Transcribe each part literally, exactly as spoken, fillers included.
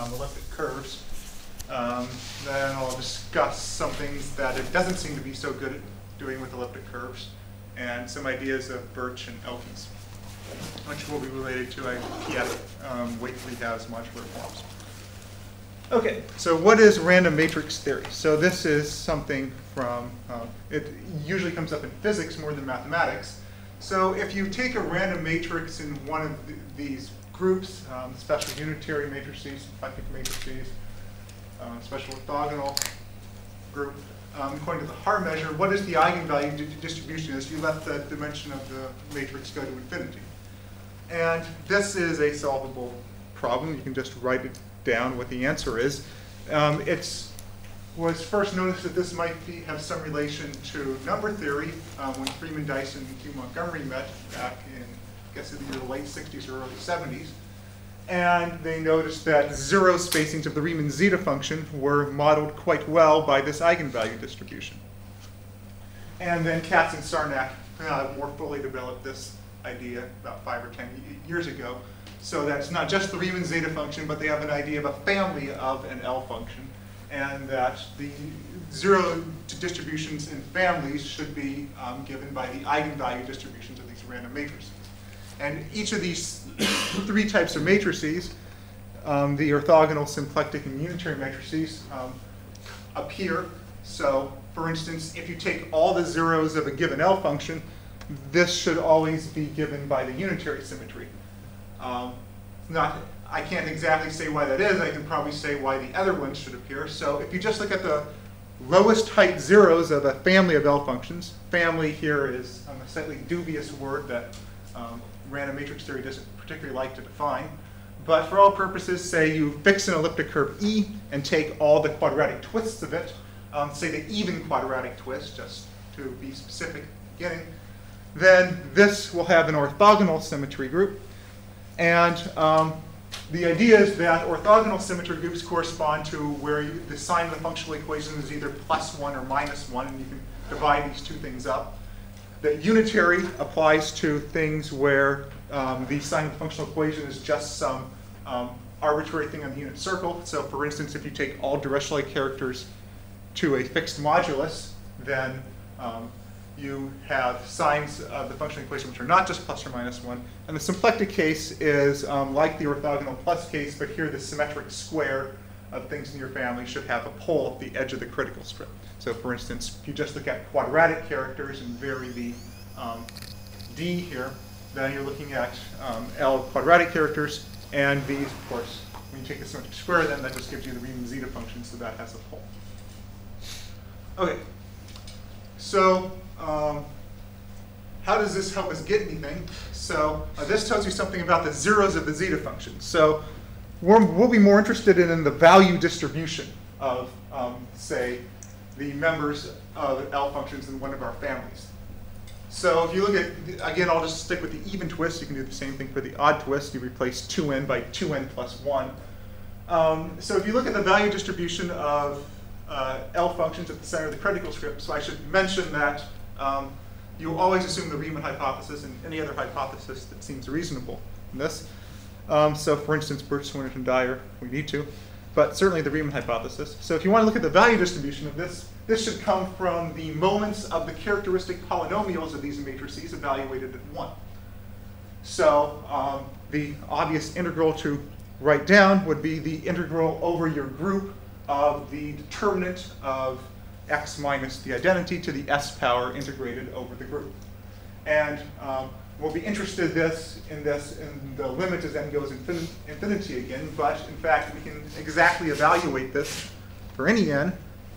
um, elliptic curves. Um, then I'll discuss some things that it doesn't seem to be so good at doing with elliptic curves, and some ideas of Birch and Elkins, which will be related to a P F um, Wakely has modular forms. Okay, so what is random matrix theory? So this is something from, uh, it usually comes up in physics more than mathematics. So if you take a random matrix in one of th these groups, um, special unitary matrices, symplectic matrices, um, special orthogonal group, um, according to the Haar measure, what is the eigenvalue di distribution as you let the dimension of the matrix go to infinity? And this is a solvable problem. You can just write it down what the answer is. Um, it was first noticed that this might be, have some relation to number theory um, when Freeman Dyson and Hugh Montgomery met back in, I guess, either the late sixties or early seventies. And they noticed that zero spacings of the Riemann zeta function were modeled quite well by this eigenvalue distribution. And then Katz and Sarnak uh, more fully developed this idea about five or ten years ago. So that's not just the Riemann zeta function, but they have an idea of a family of an L function, and that the zero distributions in families should be um, given by the eigenvalue distributions of these random matrices. And each of these three types of matrices, um, the orthogonal, symplectic, and unitary matrices, um, appear. So, for instance, if you take all the zeros of a given L function, this should always be given by the unitary symmetry. Um, not, I can't exactly say why that is. I can probably say why the other ones should appear. So if you just look at the lowest height zeros of a family of L functions, family here is um, a slightly dubious word that um, random matrix theory doesn't particularly like to define. But for all purposes, say you fix an elliptic curve E and take all the quadratic twists of it, um, say the even quadratic twist, just to be specific at the beginning, then this will have an orthogonal symmetry group. And um, the idea is that orthogonal symmetry groups correspond to where you, the sign of the functional equation is either plus one or minus one, and you can divide these two things up. That unitary applies to things where um, the sign of the functional equation is just some um, arbitrary thing on the unit circle. So for instance, if you take all Dirichlet characters to a fixed modulus, then um, you have signs of the functional equation which are not just plus or minus one. And the symplectic case is um, like the orthogonal plus case, but here the symmetric square of things in your family should have a pole at the edge of the critical strip. So for instance, if you just look at quadratic characters and vary the um, D here, then you're looking at um, L quadratic characters, and these, of course, when you take the symmetric square, then that just gives you the Riemann zeta function, so that has a pole. Okay, so um, how does this help us get anything? So uh, this tells you something about the zeros of the zeta function. So we're, we'll be more interested in, in the value distribution of, um, say, the members of L functions in one of our families. So if you look at, again, I'll just stick with the even twist. You can do the same thing for the odd twist. You replace two n by two n plus one. Um, so if you look at the value distribution of uh, L functions at the center of the critical strip, so I should mention that um, you always assume the Riemann hypothesis and any other hypothesis that seems reasonable in this. Um, so for instance, Birch, Swinnerton, and Dyer, we need to, but certainly the Riemann hypothesis. So if you want to look at the value distribution of this, this should come from the moments of the characteristic polynomials of these matrices evaluated at one. So um, the obvious integral to write down would be the integral over your group of the determinant of x minus the identity to the s power integrated over the group. And um, we'll be interested this, in this in the limit as n goes infin infinity again, but in fact we can exactly evaluate this for any n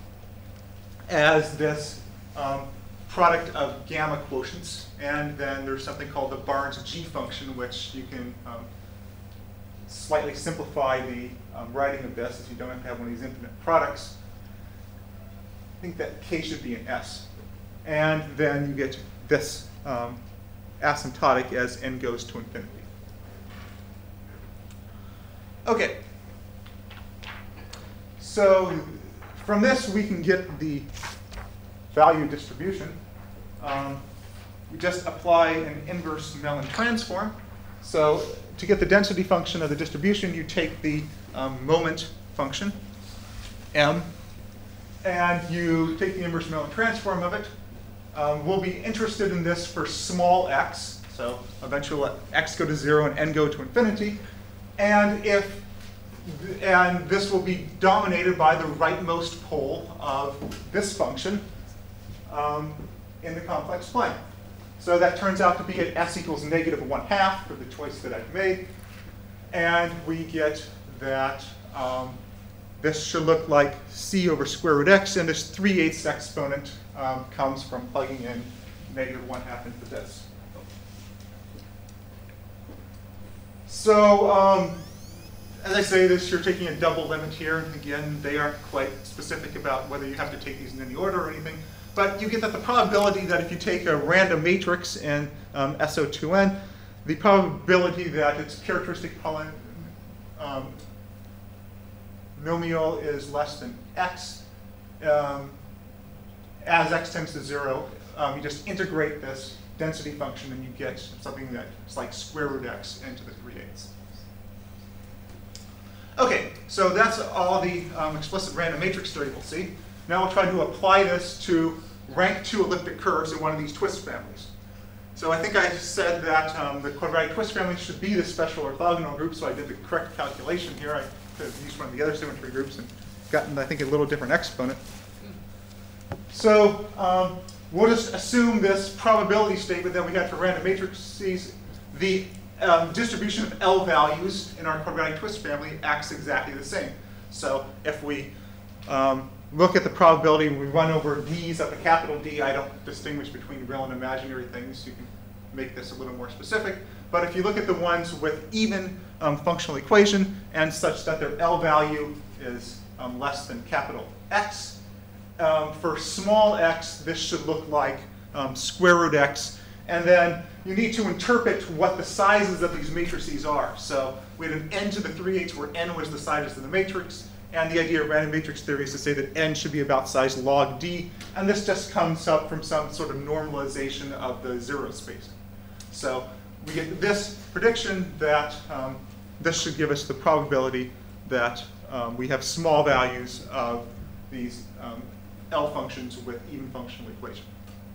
as this um, product of gamma quotients, and then there's something called the Barnes G function, which you can um, slightly simplify the um, writing of this, as you don't have to have one of these infinite products. I think that k should be an s. And then you get this um, asymptotic as n goes to infinity. Okay. So from this, we can get the value distribution. Um, we just apply an inverse Mellin transform. So to get the density function of the distribution, you take the um, moment function, m, and you take the inverse Mellin transform of it. Um, we'll be interested in this for small x, so eventually let x go to zero and n go to infinity. And if and this will be dominated by the rightmost pole of this function um, in the complex plane. So that turns out to be at s equals negative one half for the choice that I've made. And we get that um, this should look like c over square root x, and this three eighths exponent um, comes from plugging in negative one half into this. So um, as I say this, you're taking a double limit here. Again, they aren't quite specific about whether you have to take these in any order or anything. But you get that the probability that if you take a random matrix in um, S O two N, the probability that its characteristic poly um, nomial is less than x, um, as x tends to zero, um, you just integrate this density function and you get something that's like square root x into the three eighths. Okay, so that's all the um, explicit random matrix theory we'll see. Now we'll try to apply this to rank two elliptic curves in one of these twist families. So I think I said that um, the quadratic twist family should be the special orthogonal group, so I did the correct calculation here. I could have used one of the other symmetry groups and gotten, I think, a little different exponent. So um, we'll just assume this probability statement that we had for random matrices. The um, distribution of L values in our quadratic twist family acts exactly the same. So if we um, look at the probability and we run over d's up a capital D, I don't distinguish between real and imaginary things. You can make this a little more specific. But if you look at the ones with even um, functional equation and such that their L value is um, less than capital X, um, for small x, this should look like um, square root x. And then you need to interpret what the sizes of these matrices are. So we had an n to the three eighths where n was the size of the matrix. And the idea of random matrix theory is to say that n should be about size log d. And this just comes up from some sort of normalization of the zero spacing. So we get this prediction that um, this should give us the probability that um, we have small values of these um, L functions with even functional equation.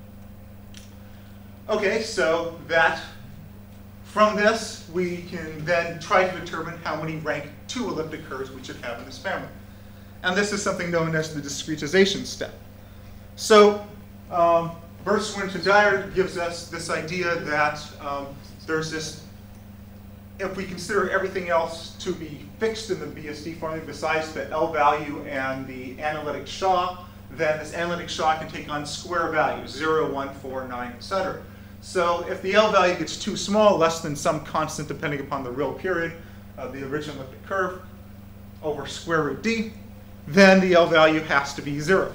Okay, so that from this, we can then try to determine how many rank two elliptic curves we should have in this family. And this is something known as the discretization step. So um, Birch, Swinnerton, and Dyer gives us this idea that um, there's this, if we consider everything else to be fixed in the B S D formula besides the L value and the analytic Shaw, then this analytic Shaw can take on square values, zero, one, four, nine, et cetera. So if the L value gets too small, less than some constant depending upon the real period of the original elliptic curve over square root d, then the L value has to be zero.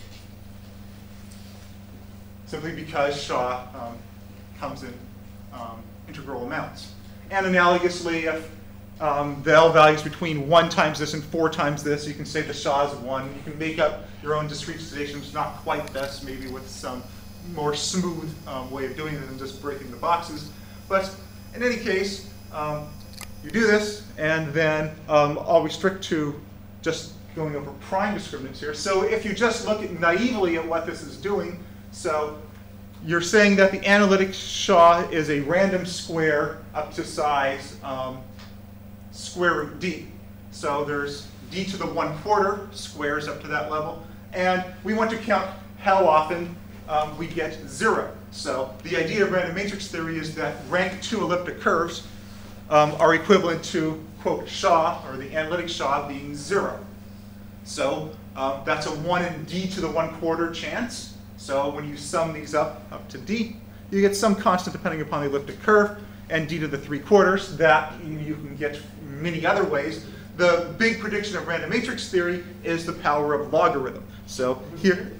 Simply because Shaw um, comes in um, integral amounts. And analogously, if um, the L value is between one times this and four times this, you can say the Shaw is one. You can make up your own discretizations, not quite this, maybe with some more smooth um, way of doing it than just breaking the boxes. But in any case, um, you do this, and then um, I'll restrict to just going over prime discriminants here. So if you just look at naively at what this is doing, so you're saying that the analytic Shaw is a random square up to size um, square root d. So there's d to the one quarter squares up to that level. And we want to count how often um, we get zero. So the idea of random matrix theory is that rank two elliptic curves um, are equivalent to, quote, Shaw, or the analytic Shaw, being zero. So um, that's a one in d to the one quarter chance. So when you sum these up, up to d, you get some constant depending upon the elliptic curve, and d to the three quarters. That you can get many other ways. The big prediction of random matrix theory is the power of logarithm. So here,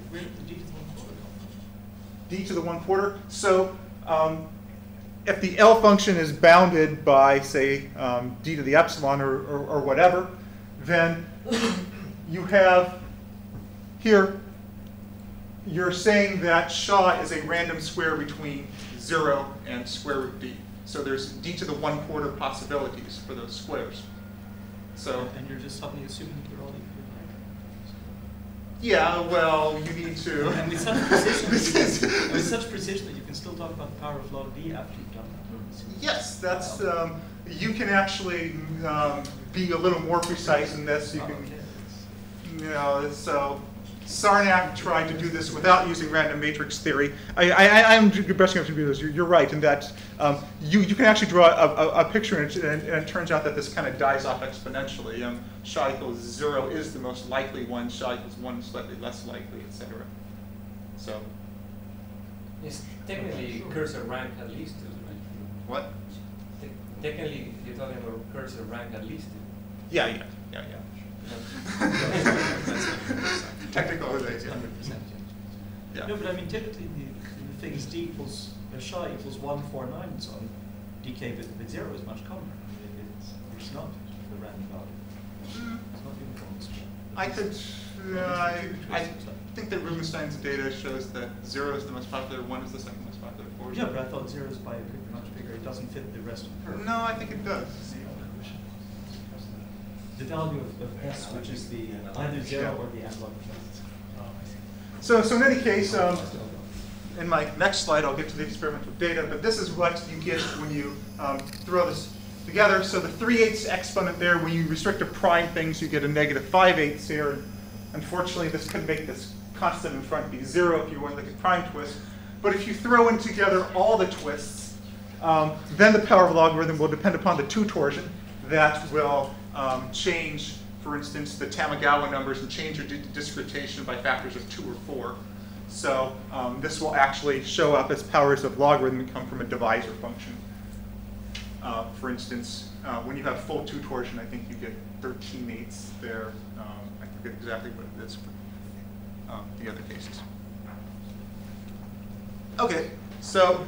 d to the one quarter. So um, if the L function is bounded by, say, um, d to the epsilon or, or, or whatever, then you have here, you're saying that Shaw is a random square between zero and square root d. So there's d to the one quarter possibilities for those squares. So, and you're just suddenly assuming they're all equal, right? Yeah, well, you need to. And with such precision, can, with such precision that you can still talk about the power of log b after you've done that. Yes, that's. Um, you can actually um, be a little more precise in this. You Oh, can, okay. you know, so Sarnak tried to do this without using random matrix theory. I, I, I'm brushing up to do this. You're, you're right in that um, you, you can actually draw a, a, a picture, and it, and it turns out that this kind of dies off exponentially. Um, Shaw equals zero is the most likely one. Shaw equals one is slightly less likely, et cetera. So. Yes, technically cursor rank at least two, right? What? Te technically, you're talking about cursor rank at least two. Yeah, yeah, yeah, yeah. Technical is yeah. one hundred percent. Yeah. No, but I mean, typically the, the things d equals, uh, Shaw equals one, four, nine, and so on. Decay with, with zero is much commoner. I mean, it's, it's not the random value. Mm. It's not uniform. I could, uh, I, I think that Rubinstein's data shows that zero is the most popular, one is the second most popular. Four Yeah, but I thought zero is by a big, much bigger. It doesn't fit the rest of the curve. No, I think it does. The value of, of s, which is the either zero or the analog effect. So, so in any case, um, in my next slide, I'll get to the experimental data, but this is what you get when you um, throw this together. So the three eighths exponent there, when you restrict to prime things, you get a negative five eighths here. And unfortunately, this could make this constant in front be zero if you want like a prime twist. But if you throw in together all the twists, um, then the power of logarithm will depend upon the two torsion that will um, change, for instance, the Tamagawa numbers and change your discretion by factors of two or four. So um, this will actually show up as powers of logarithm that come from a divisor function. Uh, for instance, uh, when you have full two torsion, I think you get thirteen eighths there. Um, I forget exactly what it is for um, the other cases. Okay, so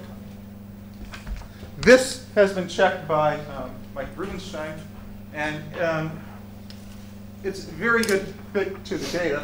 this has been checked by um, Mike Rubinstein, and um, it's a very good fit to the data.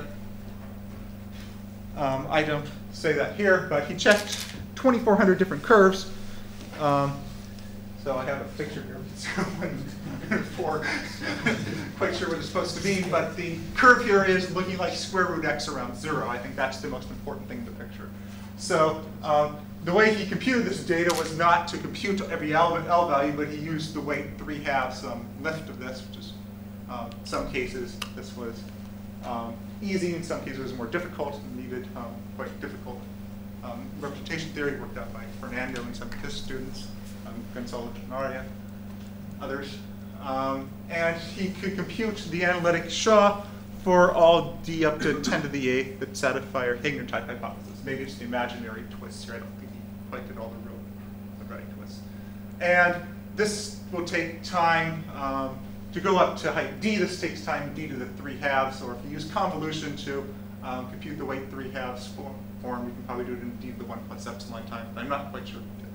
Um, I don't say that here, but he checked twenty-four hundred different curves. Um, so I have a picture here. For quite sure what it's supposed to be, but the curve here is looking like square root x around zero. I think that's the most important thing in the picture. So um, the way he computed this data was not to compute every L, L value, but he used the weight three halves um, lift of this, which is um, in some cases this was um, easy, in some cases it was more difficult and needed um, quite difficult um, representation theory worked out by Fernando and some of his students, um, Gonzalo Tenaria, others. Um, and he could compute the analytic Shaw for all d up to ten to the eighth that satisfy our Heegner type hypothesis. Maybe it's the imaginary twists here. I don't think he quite did all the real quadratic twists. And this will take time um, to go up to height d. This takes time d to the three halves. Or if you use convolution to um, compute the weight three halves form, form, you can probably do it in d to the one plus epsilon time. But I'm not quite sure we did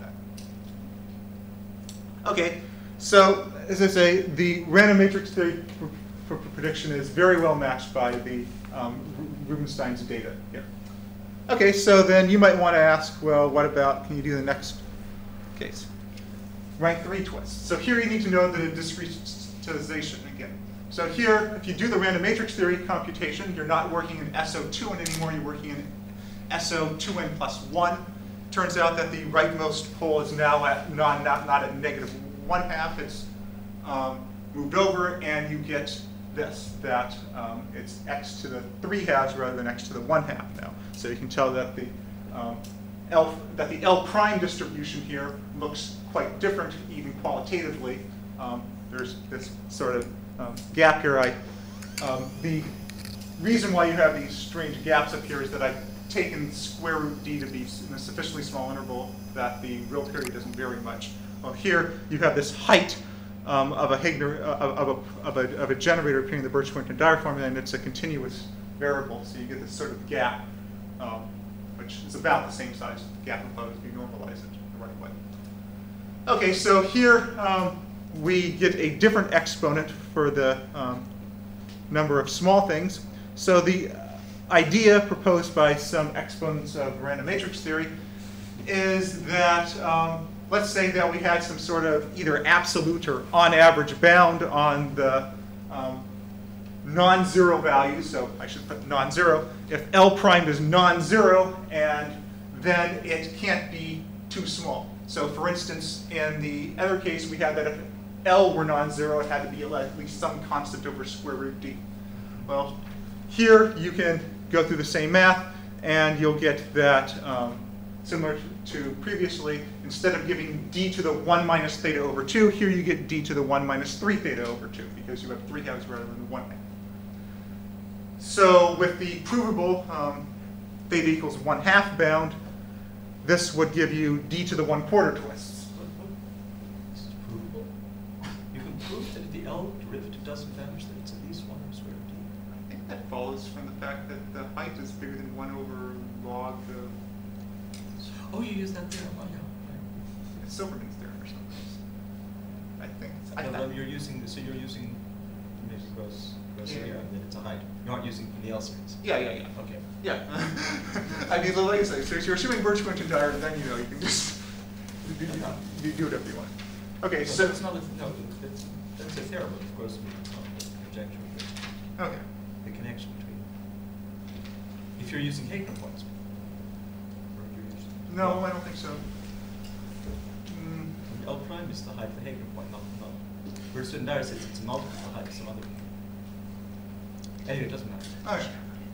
that. Okay. So, as I say, the random matrix theory for, for, for prediction is very well matched by the um, Rubinstein's data here. Okay, so then you might want to ask, well, what about, can you do the next case? Rank three twists. So here you need to know the discretization again. So here, if you do the random matrix theory computation, you're not working in S O two n anymore, you're working in S O two n plus one. Turns out that the rightmost pole is now at not, not, not at negative one half, it's um, moved over, and you get this, that um, it's x to the three halves rather than x to the one half now. So you can tell that the um, L that the L prime distribution here looks quite different, even qualitatively. Um, there's this sort of um, gap here. I um, the reason why you have these strange gaps up here is that I've taken square root d to be in a sufficiently small interval that the real period doesn't vary much. Well, here you have this height um, of a Heegner uh, of, a, of, a, of a generator between the Birch-Swinton and Dyer formula, and it's a continuous variable, so you get this sort of gap, um, which is about the same size as the gap above if you normalize it the right way. Okay, so here um, we get a different exponent for the um, number of small things. So the idea proposed by some exponents of random matrix theory is that um, let's say that we had some sort of either absolute or on average bound on the um, non-zero values, so I should put non-zero. If L prime is non-zero, and then it can't be too small. So for instance, in the other case, we had that if L were non-zero, it had to be at least some constant over square root d. Well, here you can go through the same math, and you'll get that um, similar to previously, instead of giving d to the one minus theta over two, here you get d to the one minus three theta over two, because you have three halves rather than one half. So with the provable um, theta equals one half bound, this would give you d to the one quarter twists. This is provable. You can prove that the L derivative doesn't vanish, that it's at least one over square root d. I think that follows from the fact that the height is bigger than one over log of Oh, you use that theorem? Oh, yeah. Silverman's theorem or something. I think. It's, I, No, I, no, you're using, so you're using maybe gross, gross Yeah. theorem, that it's a height. You aren't using from the L series. yeah, yeah, yeah. Okay. Yeah. I mean, like I say, so if you're assuming Birch Quinton diagram, then you know you can just you, you, you do whatever you want. Okay, So so it's not a, no, that's, that's a theorem, of course, it's not a conjecture. but okay. The connection between, if you're using Hager points. Or you're using- No, I don't think so. Mm, L prime is the height of the Hager point, not, not, where certain data says it's a multiple of the height of some other. Anyway, it doesn't matter. okay.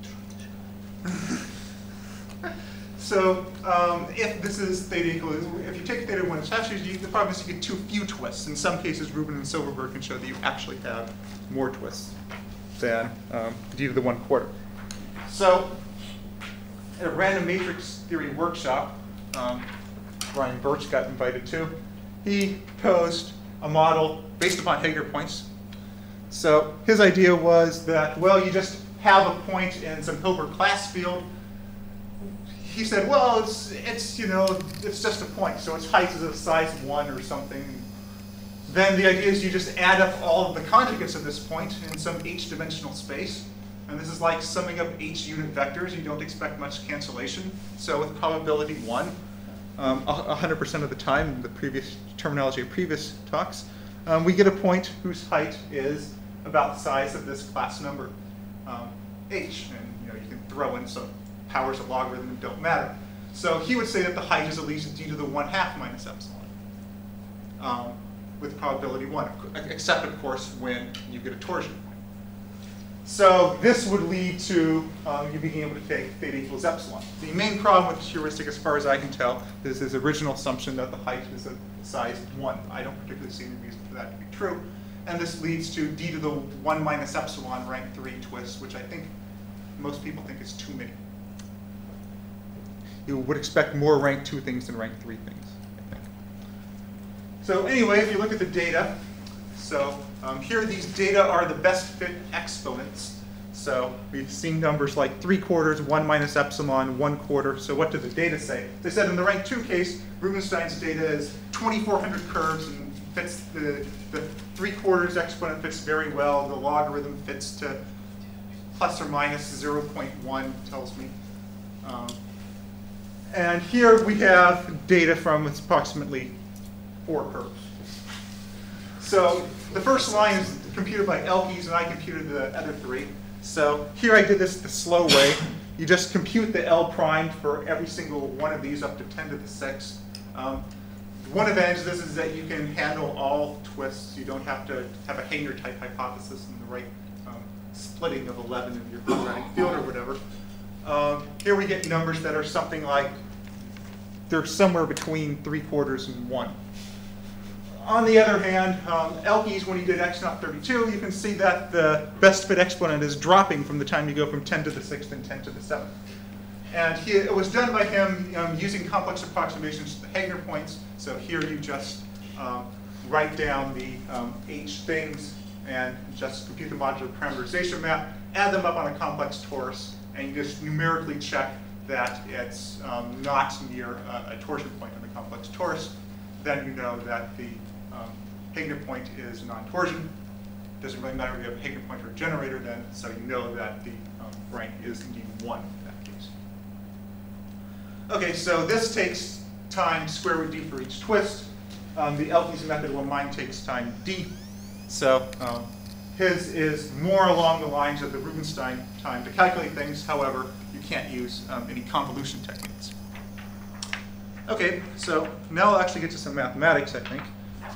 So um, if this is theta equals, if you take theta one half, you the problem is you get too few twists. In some cases, Rubin and Silverberg can show that you actually have more twists than um, d to the one quarter. So at a random matrix theory workshop, um, Brian Birch got invited to, he posed a model based upon Hager points. So his idea was that, well, you just have a point in some Hilbert class field. He said, well, it's, it's, you know, it's just a point, so its height is of size one or something. Then the idea is you just add up all of the conjugates of this point in some h-dimensional space. And this is like summing up h unit vectors. You don't expect much cancellation. So with probability one, um, one hundred percent of the time, in the previous terminology of previous talks, um, we get a point whose height is about the size of this class number, um, h. And you know, you can throw in some powers of logarithm that don't matter. So he would say that the height is at least d to the one half minus epsilon, um, with probability one, except of course when you get a torsion point. So this would lead to um, you being able to take theta equals epsilon. The main problem with heuristic, as far as I can tell, is his original assumption that the height is a size one. I don't particularly see any reason for that to be true. And this leads to d to the one minus epsilon rank three twists, which I think most people think is too many. You would expect more rank two things than rank three things, I think. So anyway, if you look at the data, so um, here these data are the best fit exponents. So we've seen numbers like three quarters, one minus epsilon, one quarter. So what do the data say? They said in the rank two case, Rubinstein's data is twenty-four hundred curves and fits the, the three quarters exponent fits very well. The logarithm fits to plus or minus zero point one, tells me. Um, And here we have data from approximately four curves. So the first line is computed by Elkies, and I computed the other three. So here I did this the slow way. You just compute the L prime for every single one of these up to ten to the sixth. Um, one advantage of this is that you can handle all twists. You don't have to have a Hanger type hypothesis in the right um, splitting of eleven in your quadratic field or whatever. Um, here we get numbers that are something like, they're somewhere between three quarters and one. On the other hand, um, Elkies, when he did x naught thirty-two, you can see that the best fit exponent is dropping from the time you go from ten to the sixth and ten to the seventh. And he, it was done by him um, using complex approximations to the Hager points. So here you just um, write down the um, h things and just compute the modular parameterization map, add them up on a complex torus, and you just numerically check that it's um, not near a, a torsion point on the complex torus. Then you know that the um, Heegner point is non-torsion. Doesn't really matter if you have a Heegner point or a generator then, so you know that the um, rank is indeed one in that case. Okay, so this takes time square root d for each twist. Um, the Elkies method, well, mine takes time d. So um, his is more along the lines of the Rubinstein time to calculate things. However, you can't use um, any convolution techniques. Okay, so now I'll actually get to some mathematics, I think.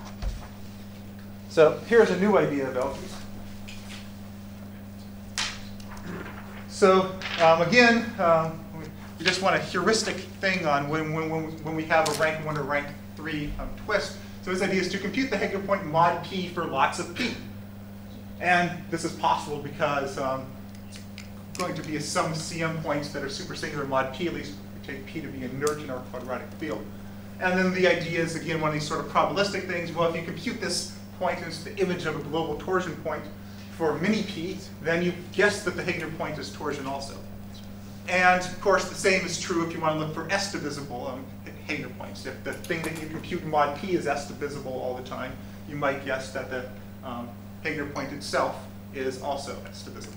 So here's a new idea of Elkies. So um, again, um, we just want a heuristic thing on when, when, when we have a rank one or rank three um, twist. So this idea is to compute the Heegner point mod p for lots of p. And this is possible because um, it's going to be a sum C M points that are supersingular mod p, at least we take p to be inert in our quadratic field. And then the idea is, again, one of these sort of probabilistic things. Well, if you compute this point as the image of a global torsion point for mini p, then you guess that the Heegner point is torsion also. And of course, the same is true if you want to look for S divisible um, Heegner points. If the thing that you compute in mod p is S divisible all the time, you might guess that the um, Heegner point itself is also S divisible.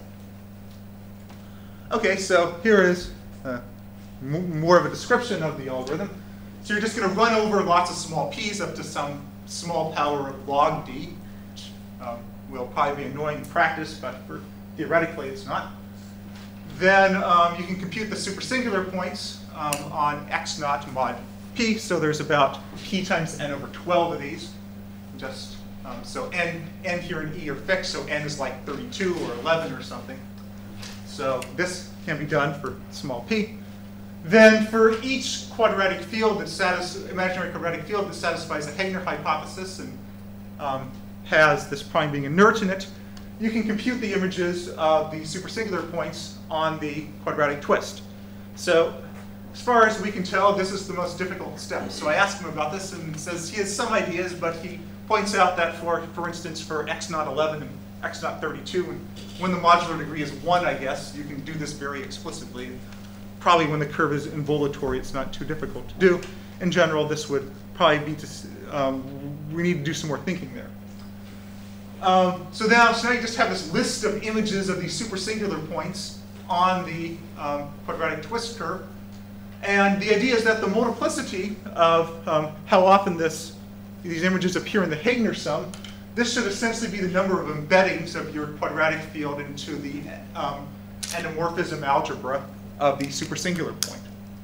Okay, so here is uh, m more of a description of the algorithm. So you're just going to run over lots of small p's up to some small power of log d, which um, will probably be annoying in practice, but for, theoretically it's not. Then um, you can compute the supersingular points um, on x naught mod p. So there's about p times n over twelve of these. Just um, so n, n here in E are fixed, so n is like thirty-two or eleven or something. So this can be done for small p. Then for each quadratic field that satisfies, imaginary quadratic field that satisfies the Heegner hypothesis and um, has this prime being inert in it, you can compute the images of the supersingular points on the quadratic twist. So as far as we can tell, this is the most difficult step. So I asked him about this, and he says he has some ideas, but he points out that for, for instance, for x naught eleven and x naught thirty-two, and when the modular degree is one, I guess, you can do this very explicitly. Probably when the curve is involatory, it's not too difficult to do. In general, this would probably be to, um, we need to do some more thinking there. Um, so, now, so now you just have this list of images of these supersingular points on the um, quadratic twist curve. And the idea is that the multiplicity of um, how often this, these images appear in the Heegner sum, this should essentially be the number of embeddings of your quadratic field into the um, endomorphism algebra of the supersingular point.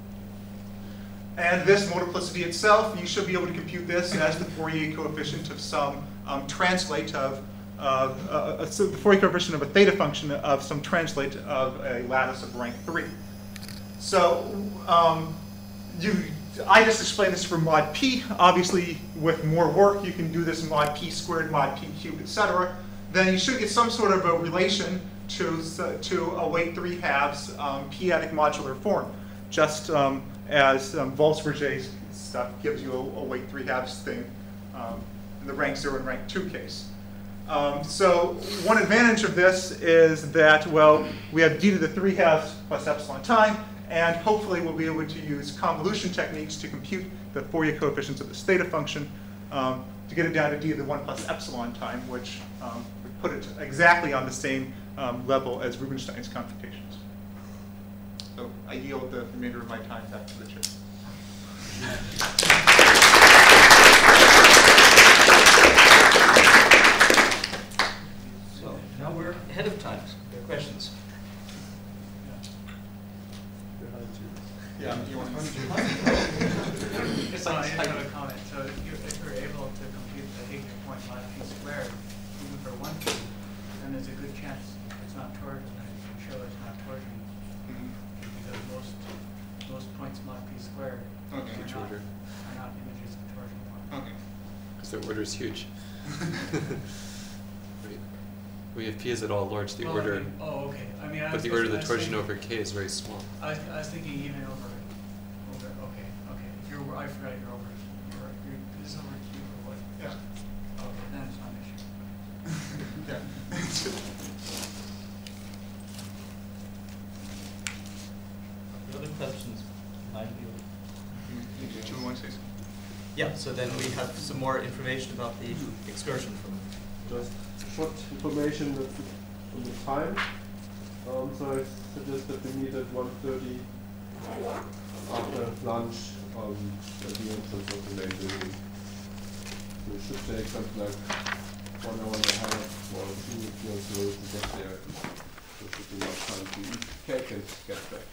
And this multiplicity itself, you should be able to compute this as the Fourier coefficient of some um, translate of, uh, uh, so the Fourier coefficient of a theta function of some translate of a lattice of rank three. So um, you, I just explained this for mod p. Obviously, with more work, you can do this mod p squared, mod p cubed, et cetera. Then you should get some sort of a relation to, to a weight three halves um, p-adic modular form, just um, as um, Volz-Verger's stuff gives you a, a weight three halves thing um, in the rank zero and rank two case. Um, so one advantage of this is that, well, we have d to the three halves plus epsilon time, and hopefully we'll be able to use convolution techniques to compute the Fourier coefficients of this theta function um, to get it down to d to the one plus epsilon time, which um, would put it exactly on the same um, level as Rubinstein's computations. So I yield the remainder of my time back to the chair. So now we're ahead of time. There are questions. Yeah, you want to Just I just have a comment. So if you're, if you're able to compute the Heegner point mod p squared, even for one p, then there's a good chance it's not torsion. You can show it's not torsion mm-hmm. because most most points mod p squared okay. are, not, are not images of torsion points. Okay. Because their order is huge. We have p is at all large. The well, order, I mean, oh, okay. I mean, I but was the order of the I was torsion thinking, over k is very small. I was, I was thinking even over, over. Okay, okay. If you're, I forgot you're over. You're, you're this is over q or what? Yeah. Okay, then it's not an issue. Yeah. The other questions might be. Do you want to say something? Yeah. So then we have some more information about the excursion from. Just short information on the time. Um, so I suggest that we meet at one thirty after lunch um, at the entrance of the main building. So it should take something like one hour and a half or two if you're slow to get there. So should be enough time to eat cake and get back.